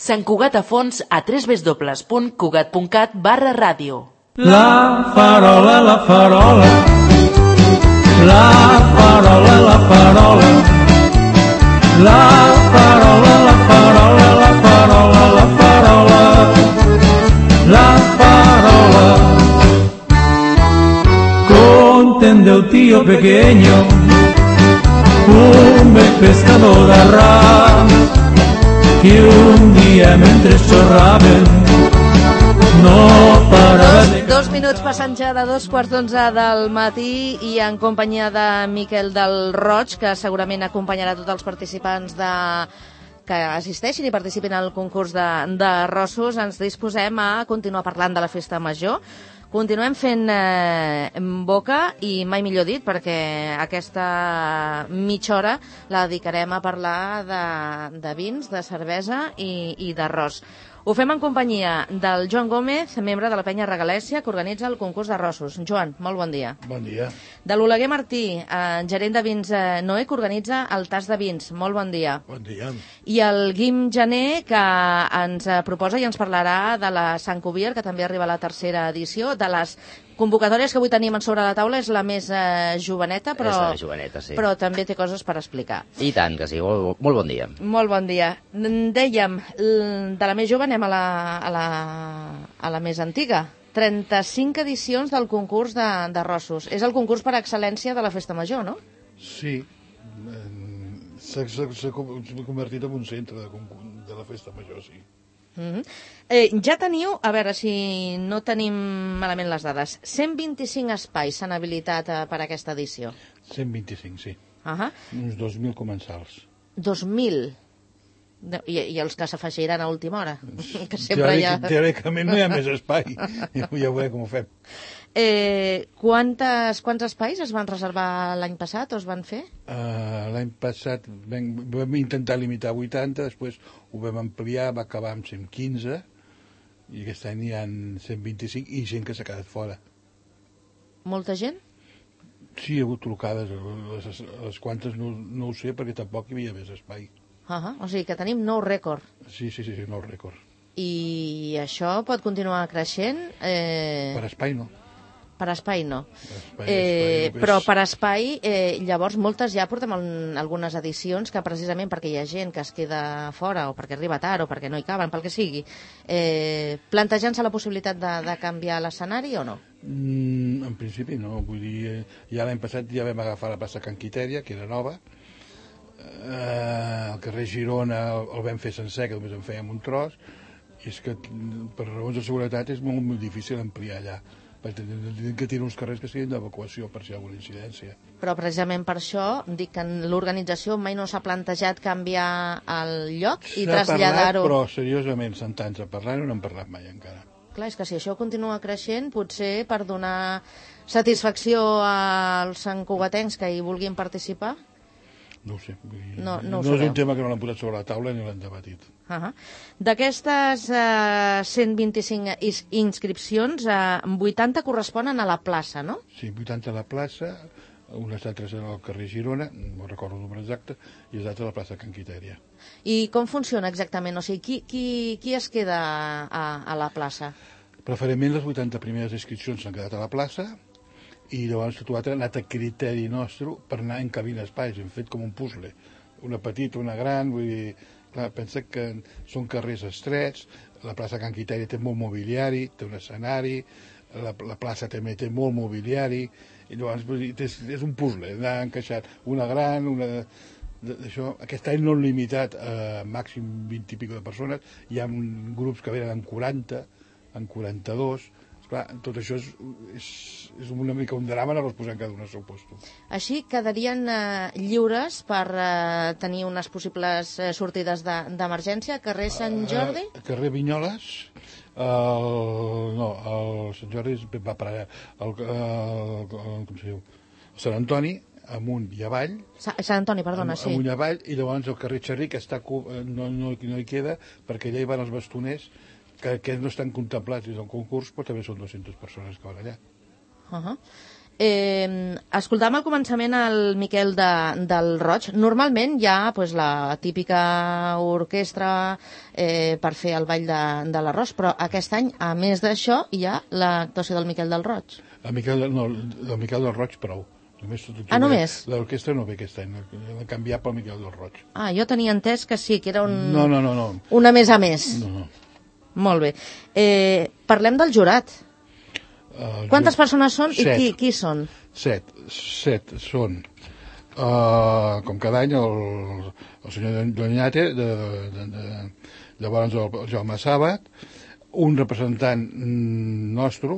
Sant Cugat a fons a www.cugat.cat/ràdio. La farola, la farola, la farola, la farola, la farola, la farola, la farola, la farola, la farola. Conten del tío pequeño, un vell pescador de rams, que un dia mentre xerraven no parava de... 2 minuts passant ja de 2:15 del matí i en companyia de Miquel del Roig, que segurament acompanyarà tots els participants que assisteixin i participin al concurs de rossos. Ens disposem a continuar parlant de la festa major. Continuem fent boca i mai millor dit, perquè aquesta mitja hora la dedicarem a parlar de vins, de cervesa i d'arròs. Ho fem en companyia del Joan Gómez, membre de la Penya Regalèssia, que organitza el concurs de rossos. Joan, molt bon dia. Bon dia. De l'Oleguer Martí, gerent de vins Noé, que organitza el tas de vins. Molt bon dia. Bon dia. I el Guim Jané, que ens proposa i ens parlarà de la Sant Cuvier, que també arriba a la tercera edició. De les convocatòries que avui tenim sobre la taula és la més joveneta, però, és la més joveneta, sí. Però també té coses per explicar. I tant, que sí. Molt bon dia. Molt bon dia. Dèiem, de la més jove anem a la més antiga. 35 edicions del concurs de rossos. És el concurs per excel·lència de la festa major, no? Sí. S'ha convertit en un centre de la festa major, sí. Ja teniu, a veure si no tenim malament les dades, 125 espais s'han habilitat per aquesta edició. 125, sí. Uns 2.000 comensals. 2.000? I els que s'afegiran a última hora? Que sempre hi ha... Teòricament no hi ha més espai. Ja veurem com ho fem. Quants espais es van reservar l'any passat o es van fer? L'any passat vam intentar limitar a 80, després ho vam ampliar, va acabar amb 115, i aquest any hi ha 125 i gent que s'ha quedat fora. Molta gent? Sí, hi ha hagut trucades, les quantes no ho sé, perquè tampoc hi havia més espai. O sigui que tenim nou rècord. Sí, nou rècord. I això pot continuar creixent? Per espai no. Per espai no. Però per espai, llavors moltes ja portem algunes edicions que precisament perquè hi ha gent que es queda fora o perquè arriba tard o perquè no hi caben, pel que sigui, plantejant-se la possibilitat de canviar l'escenari o no? En principi no, vull dir, ja l'any passat ja vam agafar la plaça Can Quitèria, que era nova, el carrer Girona el vam fer sencer, que només en fèiem un tros, i és que per raons de seguretat és molt, molt difícil ampliar allà, perquè hem de tenir uns carrers que siguin d'evacuació per si hi ha alguna incidència. Però precisament per això dic que en l'organització mai no s'ha plantejat canviar el lloc i traslladar-ho... S'ha parlat, però seriosament, sentant-se parlant, no n'hem parlat mai encara. Clar, és que si això continua creixent, potser per donar satisfacció als santcugatencs que hi vulguin participar... No ho sé. No és un tema que no l'han posat sobre la taula ni l'han debatit. D'aquestes 125 inscripcions, 80 corresponen a la plaça, no? Sí, 80 a la plaça, unes altres al carrer Girona, no recordo el número exacte, i les altres a la plaça Can Quitèria. I com funciona exactament? O sigui, qui es queda a la plaça? Preferentment les 80 primeres inscripcions s'han quedat a la plaça, i llavors tot l'altre ha anat a criteri nostre per anar encabint espais, hem fet com un puzzle, una petita, una gran, vull dir, clar, pensa que són carrers estrets, la plaça Can Quitèria té molt mobiliari, té un escenari, la plaça també té molt mobiliari, i llavors vull dir, és un puzzle, anar encaixat una gran, d'això. Aquest any no hem limitat a màxim 20 i pico de persones, hi ha grups que venen amb 40, amb 42, clar, tot això és una mica un drama anar-los posant cada un al seu posto. Així quedarien lliures per tenir unes possibles sortides d'emergència? Carrer Sant Jordi? Carrer Vinyoles, el Sant Jordi va per allà, com se diu, Sant Antoni, amunt i avall. Sant Antoni, perdona, sí. Amunt i avall, i llavors el carrer Xerri, que no hi queda, perquè allà hi van els bastoners, que no estan contemplats des del concurs, però també són 200 persones que van allà. Escoltàvem al començament el Miquel del Roig. Normalment hi ha la típica orquestra per fer el ball de l'arròs, però aquest any, a més d'això, hi ha l'actuació del Miquel del Roig. El Miquel del Roig prou. Només? L'orquestra no ve aquest any, l'ha canviat pel Miquel del Roig. Jo tenia entès que sí, que era No. una més a més. No. Molt bé. Parlem del jurat. Quantes persones són i qui són? 7 són. Com cada any, el senyor Doñate, llavors el Jaume Sàbat, un representant nostre,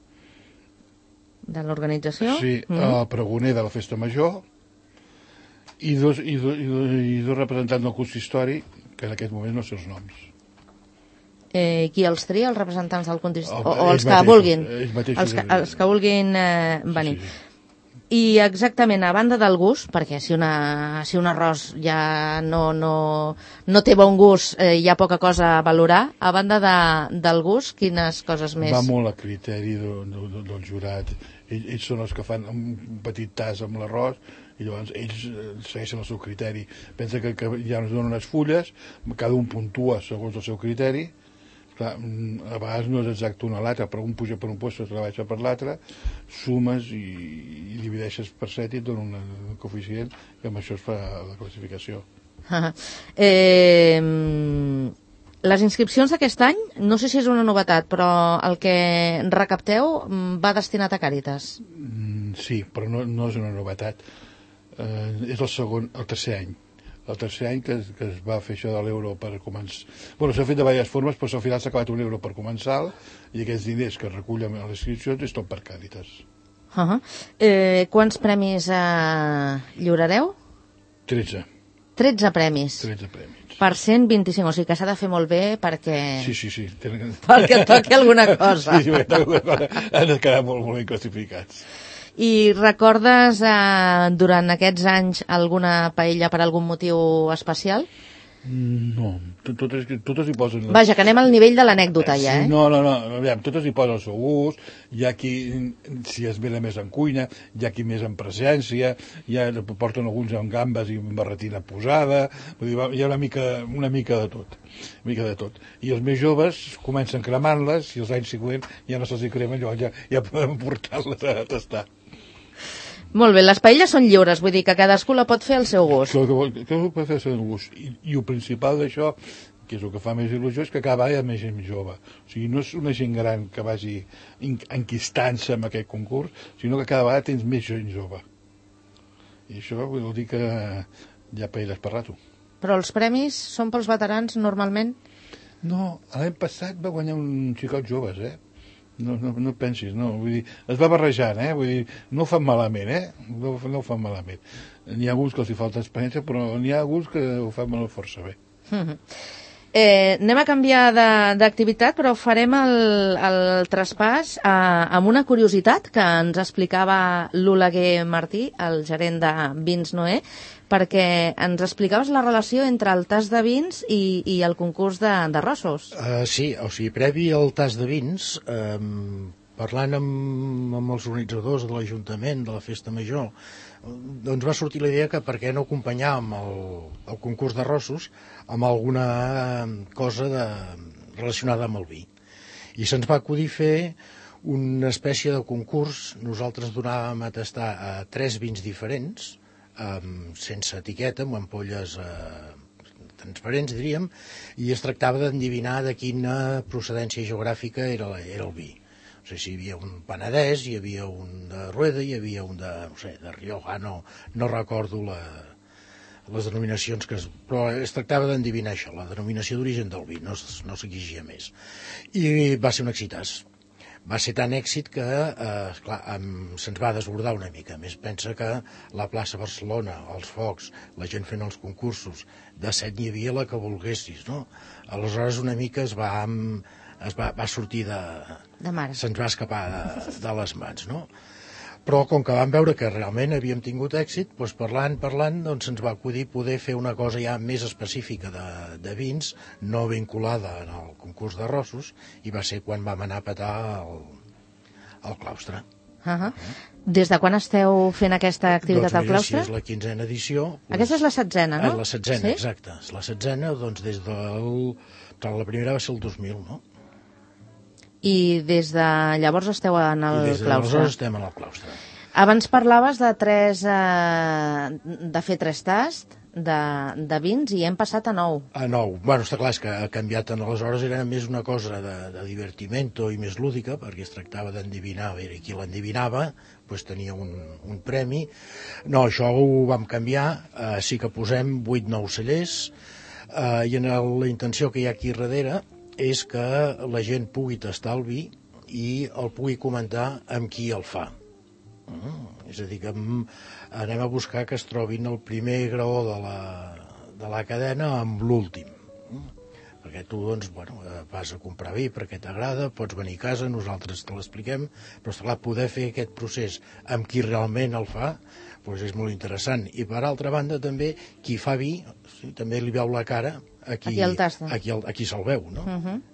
de l'organització? Sí, el pregoner de la Festa Major, i dos representants del consistori, que en aquest moment no sé els noms. Qui els tria, els representants del consistori? O Ells els que mateixos, vulguin? ells mateixos. Els que vulguin venir. Sí. I exactament, a banda del gust, perquè si un arròs ja no té bon gust, hi ha poca cosa a valorar, a banda del gust, quines coses més? Va molt a criteri del jurat. Ells són els que fan un petit tas amb l'arròs i llavors ells segueixen el seu criteri. Pensa que ja ens donen unes fulles, cada un puntua segons el seu criteri. Clar, a vegades no és exacte un a l'altre, però un puja per un lloc, l'altre baixa per l'altre, sumes i divideixes per 7 i et donen un coeficient, i amb això es fa la classificació. Les inscripcions d'aquest any, no sé si és una novetat, però el que recapteu va destinat a Càritas. Sí, però no és una novetat. És el tercer any. El tercer any que es va fer això de l'euro per començar. Bueno, s'ha fet de diverses formes, però al final s'ha acabat un euro per començar i aquests diners que es recullen a les inscripcions és tot per Càritas. Quants premis lliurareu? 13 premis. 13 premis. Per 125, o sigui que s'ha de fer molt bé perquè... Sí. Perquè et toqui alguna cosa. Sí, han de quedar molt ben classificats. I recordes durant aquests anys alguna paella per algun motiu especial? No, totes hi posen... Vaja, que anem al nivell de l'anècdota ja, eh? No, aviam, totes hi posen el seu gust, hi ha qui s'hi esmena més en cuina, hi ha qui més en presència, porten alguns amb gambes i amb barretina posada, vull dir, hi ha una mica de tot. I els més joves comencen cremant-les i els anys següents ja no se'ls hi cremen, ja podem portar-les a tastar. Molt bé, les paelles són lliures, vull dir que cadascú la pot fer al seu gust. Cadascú pot fer al seu gust. I el principal d'això, que és el que fa més il·lusió, és que cada vegada hi ha més gent jove. O sigui, no és una gent gran que vagi enquistant-se amb aquest concurs, sinó que cada vegada tens més gent jove. I això vol dir que hi ha paelles per rato. Però els premis són pels veterans normalment? No, l'any passat va guanyar un xicot joves, No pensis, no, vull dir, es va barrejant, vull dir, no ho fan malament, no ho fan malament. N'hi ha alguns que els hi falta experiència, però n'hi ha alguns que ho fan força bé. Anem a canviar d'activitat, però farem el traspàs amb una curiositat que ens explicava l'Oleguer Martí, el gerent de Vins Noé, perquè ens explicaves la relació entre el tas de vins i el concurs d'arrossos. Sí, o sigui, previ al tas de vins, parlant amb els organitzadors de l'Ajuntament, de la Festa Major, doncs va sortir la idea que per què no acompanyàvem el concurs d'arrossos amb alguna cosa relacionada amb el vi. I se'ns va acudir fer una espècie de concurs. Nosaltres donàvem a tastar 3 vins diferents, sense etiqueta, amb ampolles transparents, diríem, i es tractava d'endevinar de quina procedència geogràfica era el vi. No sé si hi havia un Penedès, hi havia un de Rueda, hi havia un de Rioja, no recordo les denominacions, però es tractava d'endevinar això, la denominació d'origen del vi, no s'exigia més. I va ser un èxitàs. Va ser tan èxit que se'ns va desbordar una mica. A més, pensa que la plaça Barcelona, els focs, la gent fent els concursos, de 7 n'hi havia la que volguessis, no? Aleshores una mica va sortir de mare. Se'ns va escapar de les mans, no? Però com que vam veure que realment havíem tingut èxit, doncs parlant, doncs se'ns va acudir poder fer una cosa ja més específica de vins, no vinculada al concurs d'arrossos, i va ser quan vam anar a petar al claustre. Des de quan esteu fent aquesta activitat al claustre? Doncs mira, si és la 15a edició... Aquesta és la 7a, no? La 7a, exacte. És la 7a, doncs des del... La primera va ser el 2000, no? I des de llavors esteu en el claustre? I des de llavors estem en el claustre. Abans parlaves de fer 3 tasts de vins i hem passat a 9. A 9. Bueno, està clar, és que ha canviat en aleshores, era més una cosa de divertimento i més lúdica, perquè es tractava d'endevinar, i qui l'endevinava pues, tenia un premi. No, això ho vam canviar, sí que posem 8-9 cellers, i la intenció que hi ha aquí darrere és que la gent pugui tastar el vi i el pugui comentar amb qui el fa. És a dir, que anem a buscar que es trobin el primer graó de la cadena amb l'últim. Perquè tu, doncs, vas a comprar vi perquè t'agrada, pots venir a casa, nosaltres te l'expliquem, però, esclar, poder fer aquest procés amb qui realment el fa, doncs és molt interessant. I, per altra banda, també, qui fa vi, també li veu la cara a qui se'l veu, no?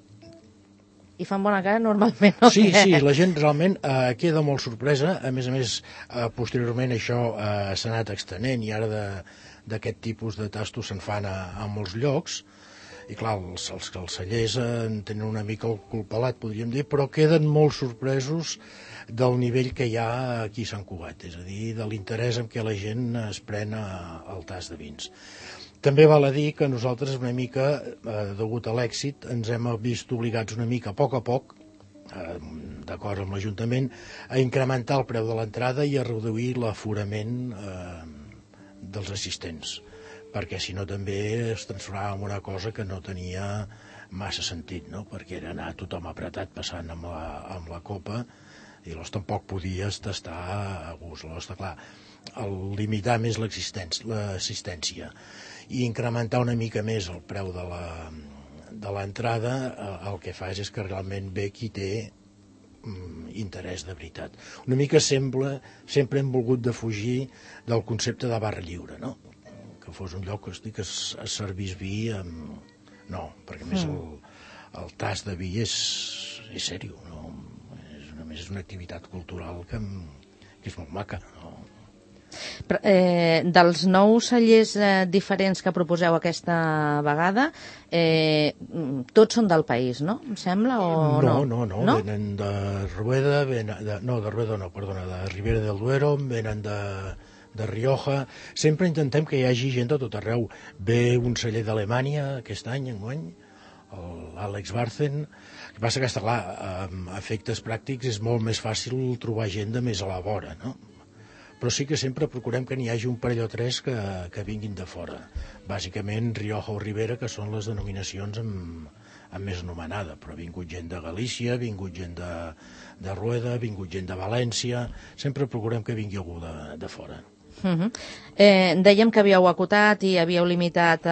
I fan bona cara normalment, no? Sí, la gent realment queda molt sorpresa. A més, posteriorment això s'ha anat extenent i ara d'aquest tipus de tastos se'n fan a molts llocs. I clar, els cellers en tenen una mica el cul pelat, podríem dir, però queden molt sorpresos del nivell que hi ha aquí a Sant Cugat, és a dir, de l'interès amb què la gent es pren el tast de vins. També val a dir que nosaltres una mica, degut a l'èxit, ens hem vist obligats una mica, a poc, d'acord amb l'Ajuntament, a incrementar el preu de l'entrada i a reduir l'aforament dels assistents, perquè si no també es transformava en una cosa que no tenia massa sentit, no? Perquè era anar tothom apretat passant amb la copa i llavors tampoc podies tastar a gust. Llavors, clar, el limitar més l'assistència i incrementar una mica més el preu de l'entrada, el que fa és que realment ve qui té interès de veritat. Una mica sempre hem volgut defugir del concepte de barra lliure, no? Que fos un lloc que es servís vi amb... No, perquè més el tast de vi és sèrio, no? És una activitat cultural que és molt maca, no? Dels 9 cellers diferents que proposeu aquesta vegada, tots són del país, no? Em sembla, o no? No, venen de Rueda, de Ribera del Duero, venen de Rioja. Sempre intentem que hi hagi gent de tot arreu. Ve un celler d'Alemanya aquest any, enguany, l'Àlex Barzen. El que passa que, està clar, a efectes pràctics és molt més fàcil trobar gent de més a la vora, no? Però sí que sempre procurem que n'hi hagi un parell o 3 que vinguin de fora. Bàsicament Rioja o Ribera, que són les denominacions amb més anomenada, però ha vingut gent de Galícia, ha vingut gent de Rueda, ha vingut gent de València, sempre procurem que vingui algú de fora. Dèiem que havíeu acotat i havíeu limitat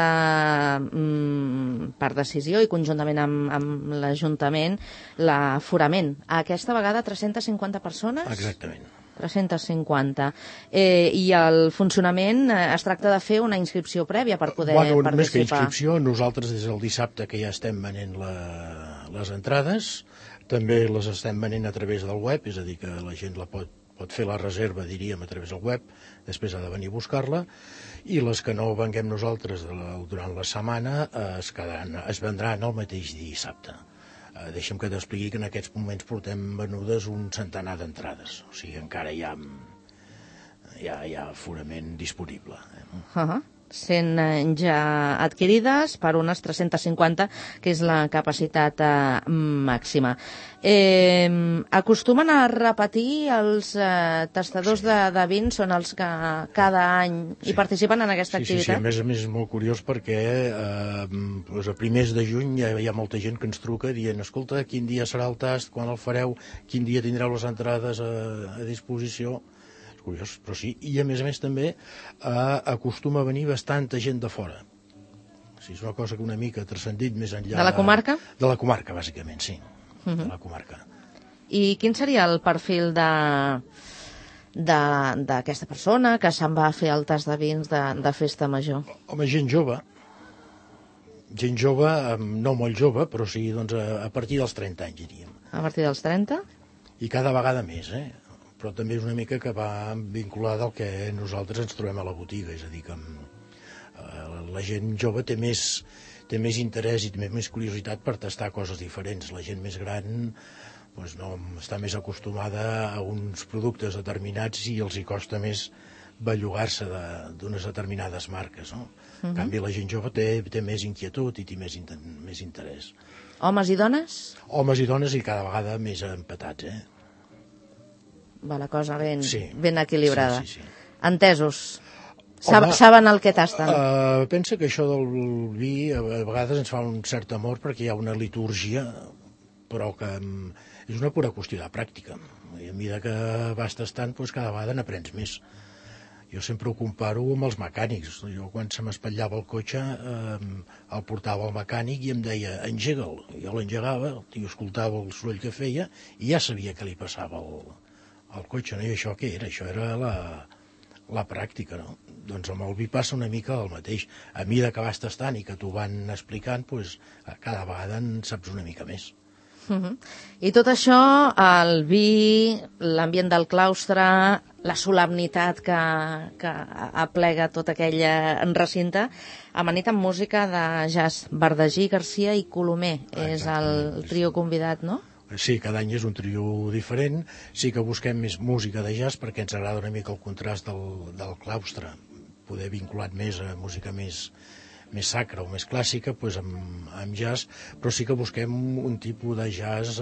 per decisió i conjuntament amb l'Ajuntament l'aforament. Aquesta vegada 350 persones? Exactament. 350. I el funcionament es tracta de fer una inscripció prèvia per poder participar. Més que inscripció, nosaltres des del dissabte que ja estem venent les entrades, també les estem venent a través del web, és a dir, que la gent pot fer la reserva, diríem, a través del web, després ha de venir a buscar-la, i les que no venguem nosaltres durant la setmana es vendran el mateix dissabte. Deixa'm que t'expliqui que en aquests moments portem venudes un centenar d'entrades, o sigui, encara hi ha aforament disponible. 100 ja adquirides per unes 350, que és la capacitat màxima. Acostumen a repetir els tastadors de vins, són els que cada any hi participen en aquesta activitat? Sí, a més és molt curiós perquè a primers de juny hi ha molta gent que ens truca dient, escolta, quin dia serà el tast, quan el fareu, quin dia tindreu les entrades a disposició. Curiós, però sí, i a més també acostuma a venir bastanta gent de fora. És una cosa que una mica ha transcendit més enllà... De la comarca? De la comarca, bàsicament, sí. De la comarca. I quin seria el perfil d'aquesta persona que se'n va a fer el tast de vins de festa major? Home, gent jove, no molt jove, però sí, doncs, a partir dels 30 anys, diríem. A partir dels 30? I cada vegada més, però també és una mica que va vinculada al que nosaltres ens trobem a la botiga, és a dir, que la gent jove té més interès i té més curiositat per tastar coses diferents. La gent més gran doncs no, està més acostumada a uns productes determinats i els hi costa més bellugar-se d'unes determinades marques, no? En canvi, la gent jove té més inquietud i té més interès. Homes i dones? Homes i dones i cada vegada més empatats, Va la cosa ben Sí. equilibrada. Sí. Entesos. Home, Saben el que tasten. Pensa que això del vi a vegades ens fa un cert amor perquè hi ha una litúrgia, però que és una pura qüestió de pràctica. I a mesura que vas tastant, doncs cada vegada n'aprens més. Jo sempre ho comparo amb els mecànics. Jo quan se m'espatllava el cotxe el portava al mecànic i em deia engega'l. Jo l'engegava, el tio escoltava el soroll que feia i ja sabia què li passava al cotxe. No? I això què era? Això era la pràctica, no? Doncs amb el vi passa una mica el mateix. A mesura que vas tastant i que t'ho van explicant, doncs, cada vegada en saps una mica més. I tot això, el vi, l'ambient del claustre, la solemnitat que aplega tot aquell recinte, amanit amb música de jazz. Verdagí, Garcia i Colomer és el trio convidat, no? Sí, cada any és un trio diferent. Sí que busquem més música de jazz perquè ens agrada una mica el contrast del claustre, poder vinculat més a música més sacra o més clàssica, doncs amb jazz, però sí que busquem un tipus de jazz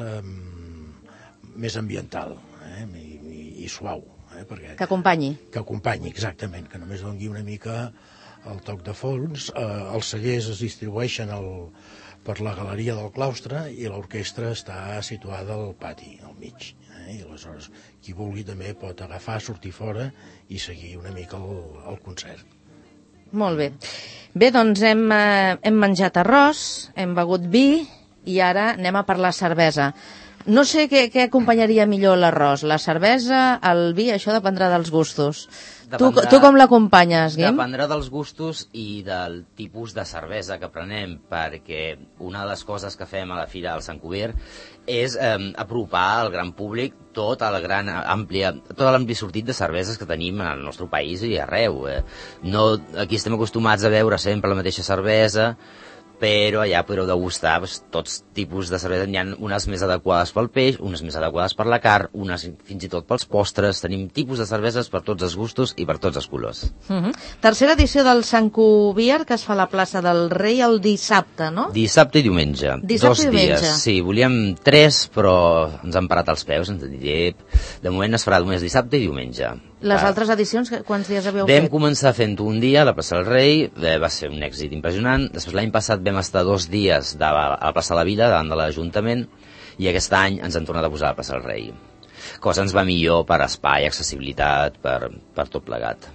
més ambiental i suau. Que acompanyi. Que acompanyi, exactament, que només doni una mica el toc de fons. Els cellers es distribueixen per la galeria del claustre i l'orquestra està situada al pati, al mig. I aleshores qui vulgui també pot agafar, sortir fora i seguir una mica el concert. Molt bé. Bé, doncs hem menjat arròs, hem begut vi i ara anem a parlar cervesa. No sé què acompanyaria millor l'arròs, la cervesa, el vi, això dependrà dels gustos. Tu com l'acompanyes, Guim? Dependrà dels gustos i del tipus de cervesa que prenem, perquè una de les coses que fem a la Fira del Sant Cuber és apropar al gran públic tot l'ampli sortit de cerveses que tenim al nostre país i arreu. Aquí estem acostumats a veure sempre la mateixa cervesa, però allà podreu degustar tots tipus de cervesa. Hi ha unes més adequades pel peix, unes més adequades per la carn, unes fins i tot pels postres. Tenim tipus de cerveses per tots els gustos i per tots els colors. Tercera edició del Sant Cuber, que es fa a la plaça del Rei el dissabte, no? Dissabte i diumenge. Dissabte i diumenge. 2 dies. Sí, volíem 3, però ens han parat els peus. De moment es farà només dissabte i diumenge. Les altres edicions, quants dies havíeu fet? Vam començar fent un dia a la plaça del Rei, va ser un èxit impressionant. Després l'any passat vam estar 2 dies a la plaça de la Vila, davant de l'Ajuntament, i aquest any ens han tornat a posar a la plaça del Rei. Cosa ens va millor per espai, accessibilitat, per tot plegat.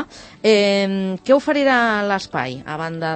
Què oferirà l'espai, a banda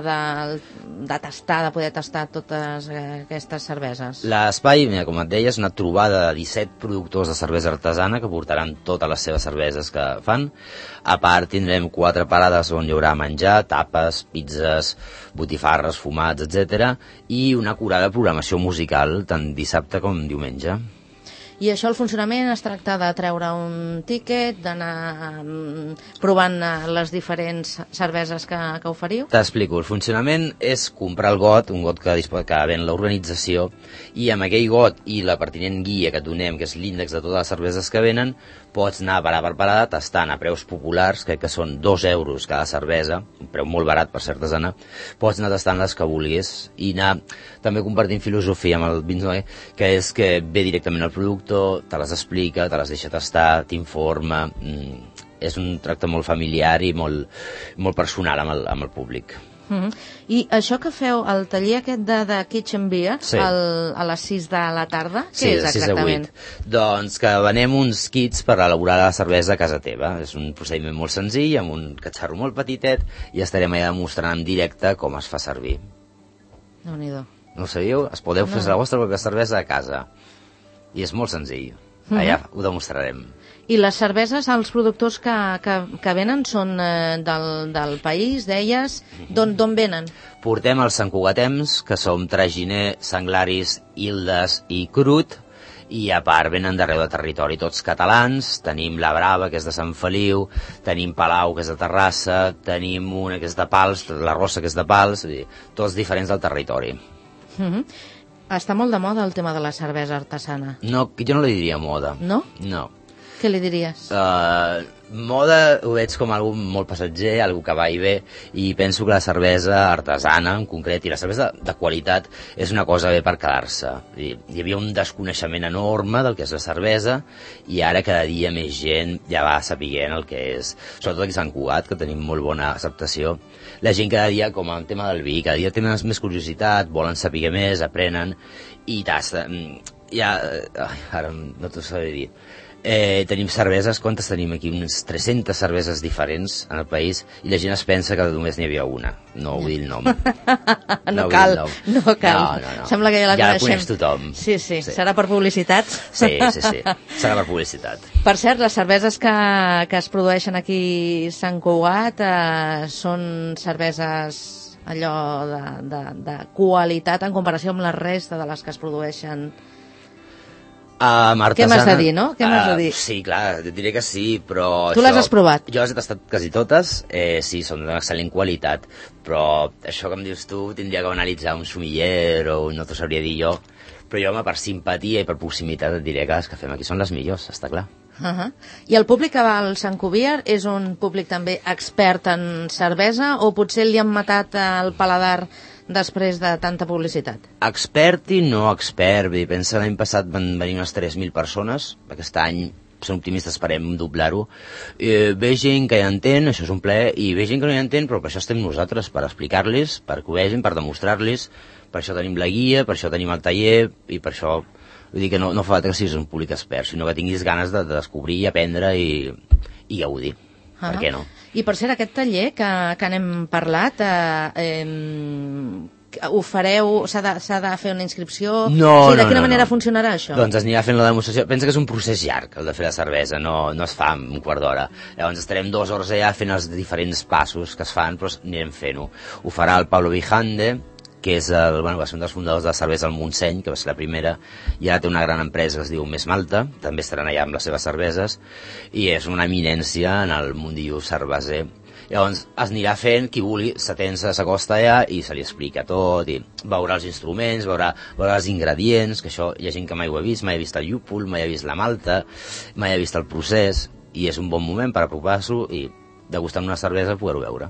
de poder tastar totes aquestes cerveses? L'espai, com et deia, és una trobada de 17 productors de cervesa artesana que portaran totes les seves cerveses que fan. A part, tindrem 4 parades on hi haurà menjar, tapes, pizzas, botifarres, fumats, etc. I una acurada programació musical tant dissabte com diumenge. I això, el funcionament, es tracta de treure un tíquet, d'anar provant les diferents cerveses que oferiu? T'explico. El funcionament és comprar el got, un got que ven l'organització, i amb aquell got i la pertinent guia que et donem, que és l'índex de totes les cerveses que venen, pots anar parada per parada tastant a preus populars, crec que són 2 euros cada cervesa, un preu molt barat per ser artesana, pots anar tastant les que vulguis i anar també compartint filosofia amb el Vins, que és que ve directament al productor, te les explica, te les deixa tastar, t'informa, és un tracte molt familiar i molt personal amb el públic. I això que feu, el taller aquest de Kitchen Beer, sí, a les 6 de la tarda, què és exactament? 6 a 8. Doncs que venem uns kits per elaborar la cervesa a casa teva. És un procediment molt senzill, amb un catxarro molt petitet, i estarem allà demostrant en directe com es fa servir. Déu-n'hi-do. No ho sabíeu? Es podeu fer la vostra pròpia cervesa a casa. I és molt senzill. Allà ho demostrarem. I les cerveses, els productors que venen són del país, deies, d'on venen? Portem els Sant Cugatems, que som Traginer, Sanglaris, Ildes i Crut, i a part venen d'arreu de territori, tots catalans. Tenim la Brava, que és de Sant Feliu, tenim Palau, que és de Terrassa, tenim una que és de Pals, la Rossa, que és de Pals, tots diferents del territori. Està molt de moda el tema de la cervesa artesana. No, jo no li diria moda. No? No. Què li diries? Moda ho veig com algú molt passatger, algú que va i ve, i penso que la cervesa artesana en concret i la cervesa de qualitat és una cosa bé per quedar-se. Hi havia un desconeixement enorme del que és la cervesa i ara cada dia més gent ja va sapiguent el que és, sobretot aquí a Sant Cugat, que tenim molt bona acceptació. La gent cada dia, com el tema del vi, cada dia tenen més curiositat, volen saber més, aprenen i ara no t'ho sabré dir. Tenim cerveses, quantes tenim aquí? Unes 300 cerveses diferents en el país i la gent es pensa que només n'hi havia una. No vull dir el nom. No cal. No. Sembla que ja la coneixem. coneix tothom. Sí. Serà per publicitat? Sí. Serà per publicitat. Per cert, les cerveses que es produeixen aquí a Sant Cugat són cerveses allò de qualitat en comparació amb la resta de les que es produeixen. Què m'has de dir, no? Què m'has de dir? Sí, clar, et diré que sí, però... Tu les has provat? Jo les he tastat quasi totes, sí, són d'excel·lent qualitat, però això que em dius tu tindria que analitzar un sommelier o no t'ho sabria dir jo, però jo, per simpatia i per proximitat, et diré que les que fem aquí són les millors, està clar. I el públic que va al Sant Cuvier és un públic també expert en cervesa o potser li han matat el paladar després de tanta publicitat? Expert i no expert. Pensa, l'any passat van venir unes 3.000 persones. Aquest any, som optimistes, esperem doblar-ho. Ve gent que hi entén, això és un plaer, i ve gent que no hi entén, però per això estem nosaltres, per explicar-los, per que ho vegin, per demostrar-los. Per això tenim la guia, per això tenim el taller, i per això vull dir que no fa falta que siguis un públic expert, sinó que tinguis ganes de descobrir i aprendre i gaudir. Per què no? I per cert, aquest taller que n'hem parlat, ho fareu, s'ha de fer una inscripció? No, de quina manera funcionarà això? Doncs es anirà fent la demostració. Pensa que és un procés llarg, el de fer la cervesa, no es fa en un quart d'hora. Llavors estarem 2 hores allà fent els diferents passos que es fan, però anirem fent-ho. Ho farà el Pablo Vijande, que és va ser un dels fundadors de la cervesa al Montseny, que va ser la primera, i ara té una gran empresa que es diu Més Malta, també estaran allà amb les seves cerveses, i és una eminència en el mundillo cerveser. Llavors es anirà fent, qui vulgui s'acosta allà i se li explica tot, i veurà els instruments, veurà els ingredients, que això hi ha gent que mai ho ha vist, mai ha vist el llúpol, mai ha vist la malta, mai ha vist el procés, i és un bon moment per apropar-s'ho i degustant una cervesa poder-ho veure.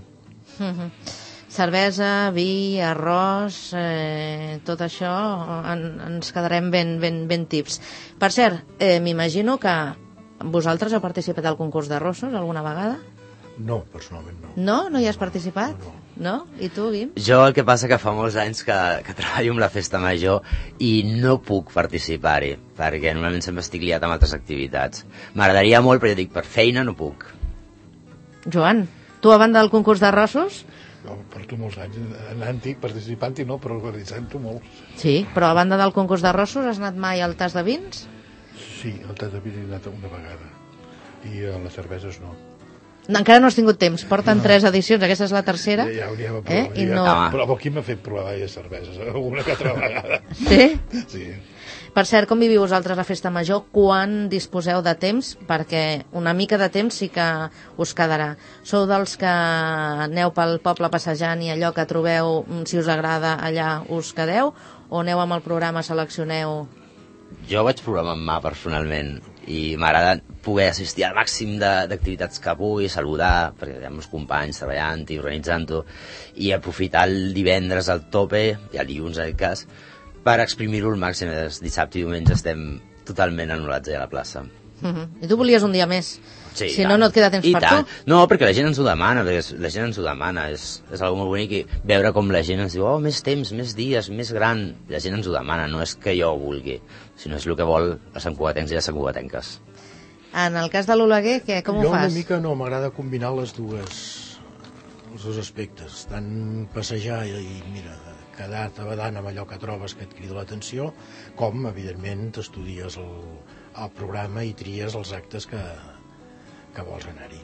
Cervesa, vi, arròs, tot això ens quedarem ben tips. Per cert, m'imagino que vosaltres heu participat al concurs d'arrossos alguna vegada? No, personalment no. No? No hi has participat? No? I tu, Guim? Jo el que passa que fa molts anys que treballo amb la festa major i no puc participar-hi, perquè normalment sempre estic liat amb altres activitats. M'agradaria molt, però ja dic, per feina no puc. Joan, tu a banda del concurs d'arrossos? No, porto molts anys anant-hi, participant-hi no, però organitzant-ho molts. Sí, però a banda del concurs d'arrossos has anat mai al tas de vins? Sí, al tas de vins he anat una vegada. I a les cerveses no. Encara no has tingut temps, porten 3 edicions, aquesta és la tercera. Ja hauríem de provar. Però aquí m'ha fet provar diverses cerveses, alguna que altra vegada. Sí? Sí. Per cert, com viviu vosaltres la festa major? Quan disposeu de temps? Perquè una mica de temps sí que us quedarà. Sou dels que aneu pel poble passejant i allò que trobeu, si us agrada, allà us quedeu? O aneu amb el programa, seleccioneu? Jo vaig programar amb mà personalment i m'agrada poder assistir al màxim d'activitats que pugui, saludar, perquè hi ha meus companys treballant i organitzant-ho, i aprofitar el divendres al tope, i el dilluns en aquest cas, per exprimir-ho al màxim. Dissabte i diumenge estem totalment anul·lats allà a la plaça. I tu volies un dia més? Sí, si no, no et queda temps per tu? No, perquè la gent ens ho demana, és algo molt bonic, i veure com la gent ens diu, oh, més temps, més dies, més gran. La gent ens ho demana, no és que jo ho vulgui, sinó és el que vol a Sant Cugatencs i a Sant Cugatenques. En el cas de l'Oleguer, com ho fas? Jo una mica no, m'agrada combinar els dos aspectes, tant passejar i mira, quedar-te badant amb allò que trobes que et crida l'atenció, com, evidentment, t'estudies el programa i tries els actes que vols anar-hi, no?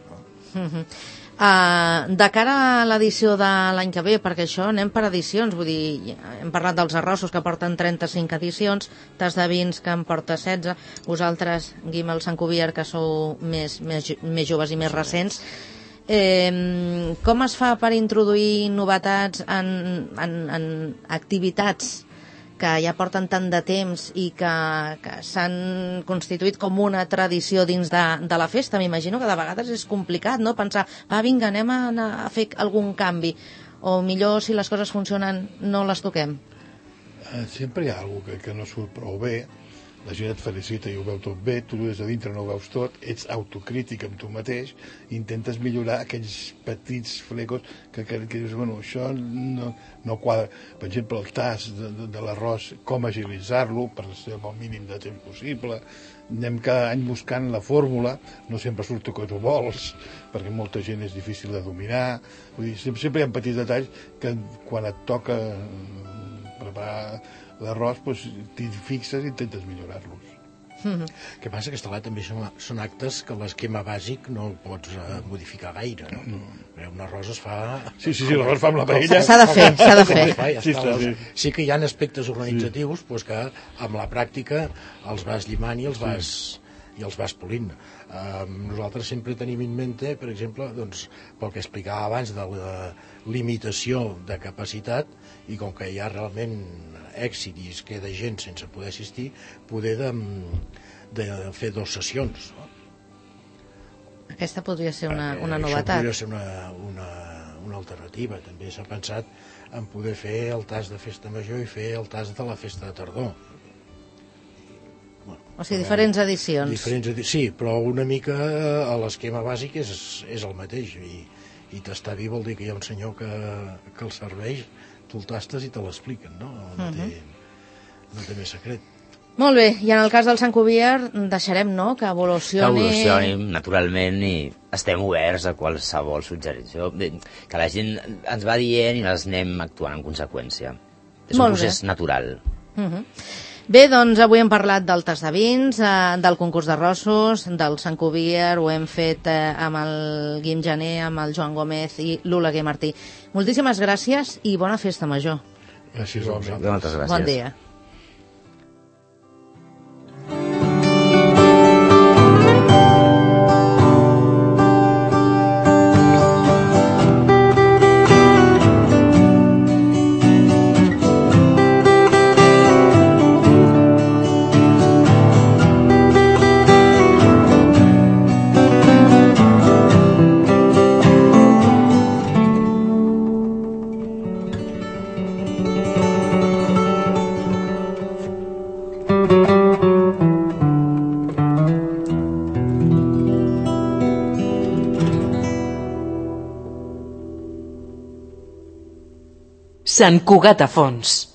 De cara a l'edició de l'any que ve, perquè això anem per edicions, vull dir, hem parlat dels arrossos que porten 35 edicions, tas de vins que en porta 16, vosaltres, Guim el Sant Cuvier, que sou més joves i més recents, com es fa per introduir novetats en activitats que ja porten tant de temps i que s'han constituït com una tradició dins de la festa? M'imagino que de vegades és complicat, no?, pensar, vinga, anem a fer algun canvi, o millor, si les coses funcionen, no les toquem. Sempre hi ha alguna que no surt prou bé, la gent et felicita i ho veu tot bé, tu des de dintre no ho veus tot, ets autocrític amb tu mateix, intentes millorar aquells petits flecos que dius, bueno, això no quadra. Per exemple, el tast de l'arròs, com agilitzar-lo per ser amb el mínim de temps possible. Anem cada any buscant la fórmula, no sempre surt el que tu vols, perquè molta gent és difícil de dominar. Vull dir, sempre hi ha petits detalls que quan et toca preparar l'arròs, doncs, t'hi fixes i intentes millorar-los. El que passa que també són actes que l'esquema bàsic no el pots modificar gaire, no? Un arròs es fa... Sí, l'arròs fa amb la paella. S'ha de fer. Sí que hi ha aspectes organitzatius que amb la pràctica els vas llimant i els vas polint. Nosaltres sempre tenim en mente, per exemple, pel que explicava abans de la limitació de capacitat, i com que hi ha realment èxit i es queda gent sense poder assistir, poder de fer 2 sessions. Aquesta podria ser una novetat. Això podria ser una alternativa. També s'ha pensat en poder fer el tast de festa major i fer el tast de la festa de tardor. O sigui, diferents edicions. Sí, però una mica l'esquema bàsic és el mateix, i tastar vi vol dir que hi ha un senyor que el serveix, tu el tastes i te l'expliquen, no? No té més secret. Molt bé, i en el cas del Sant Cuvier deixarem, no?, que evolucioni... Que evolucioni, naturalment, i estem oberts a qualsevol suggerència. Que la gent ens va dient i les anem actuant en conseqüència. És un procés natural. Bé, doncs avui hem parlat del tas de vins, del concurs d'arrossos, del Sant Cuvier, ho hem fet amb el Guim Jané, amb el Joan Gómez i l'Oleguer Martí. Moltíssimes gràcies i bona festa major. Gràcies a vosaltres. Moltes gràcies. Bon dia. Sant Cugat a Fons.